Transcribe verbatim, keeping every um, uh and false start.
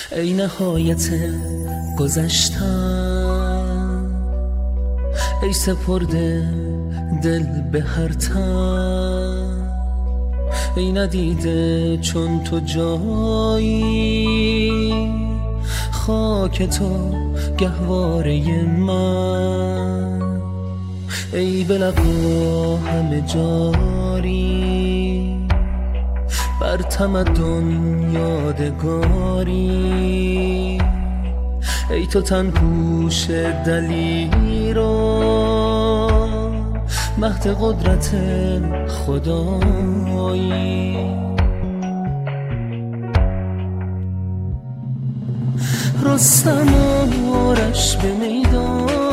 ای نهایت گذشتم، ای سپرده دل به هر تن، ای ندیده چون تو جایی، خاک تو گهواره من، ای به لقا همه جاری، بر تمدن یادگاری، ای تو تن پوش دلیر و مهد قدرت خدایی. رستم آرش به میدان،